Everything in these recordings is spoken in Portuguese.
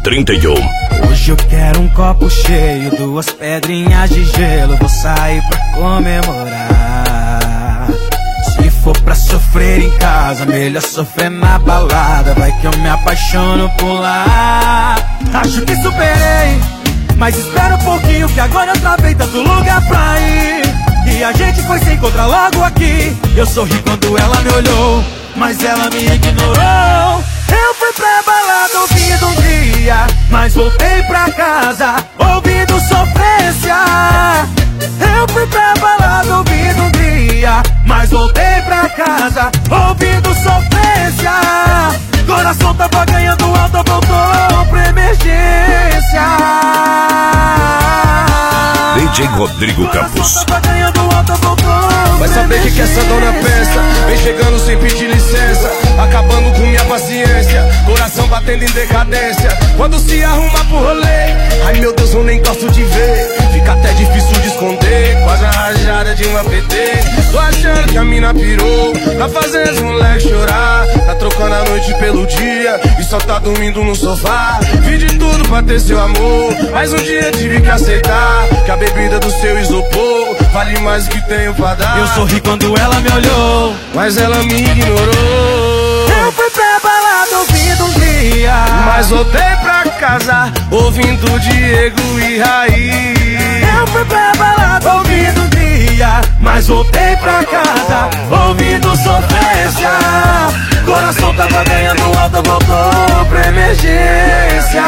31. Hoje eu quero um copo cheio, 2 pedrinhas de gelo. Vou sair pra comemorar. Se for pra sofrer em casa, melhor sofrer na balada. Vai que eu me apaixono por lá. Acho que superei, mas espera um pouquinho que agora eu travei tanto lugar pra ir. E a gente foi se encontrar logo aqui. Eu sorri quando ela me olhou, mas ela me ignorou. Eu fui pra balada ouvindo um dia, mas voltei pra casa ouvindo sofrência. Eu fui pra balada ouvindo um dia, mas voltei pra casa ouvindo sofrência. Coração tava ganhando alta, voltou pra emergência. DJ Rodrigo Campos. Vai saber que essa dona pensa. Vem chegando sem pedir licença, acabando com minha paciência. Coração batendo em decadência quando se arruma pro rolê. Ai meu Deus, eu nem gosto de ver. Fica até difícil de esconder, quase a rajada de uma PT. Tô achando que a mina pirou, tá fazendo os moleques chorar. Tá trocando a noite pelo dia e só tá dormindo no sofá. Fiz de tudo pra ter seu amor, mas um dia tive que aceitar que a bebida do seu isopor vale mais do que tenho pra dar. Eu sorri quando ela me olhou, mas ela me ignorou. Eu fui pra balada ouvindo um dia, mas voltei pra casa ouvindo Diego e Raí. Eu fui pra balada ouvindo um dia, mas voltei pra casa ouvindo sofrência. Coração tava ganhando alta, voltou pra emergência.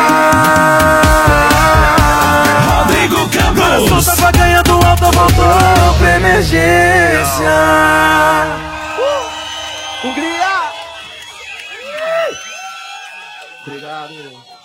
Rodrigo Campos. Coração tava ganhando alta, voltou pra emergência. Hungria! Obrigado.